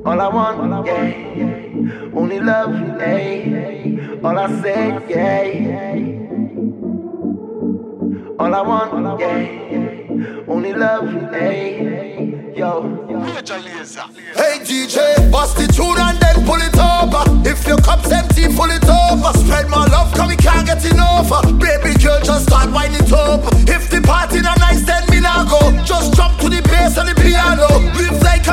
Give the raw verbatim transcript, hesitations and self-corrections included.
All I want, yeah, only love, yeah. All I say, yeah. All I want, yeah, only love, yeah. Yo. Hey D J, bust the tune and then pull it over. If your cup's empty, pull it over. Spread my love, cause we can't get enough. Baby girl, just start winding it up. If the party not nice, then me not go. Just jump to the bass and the piano. Live like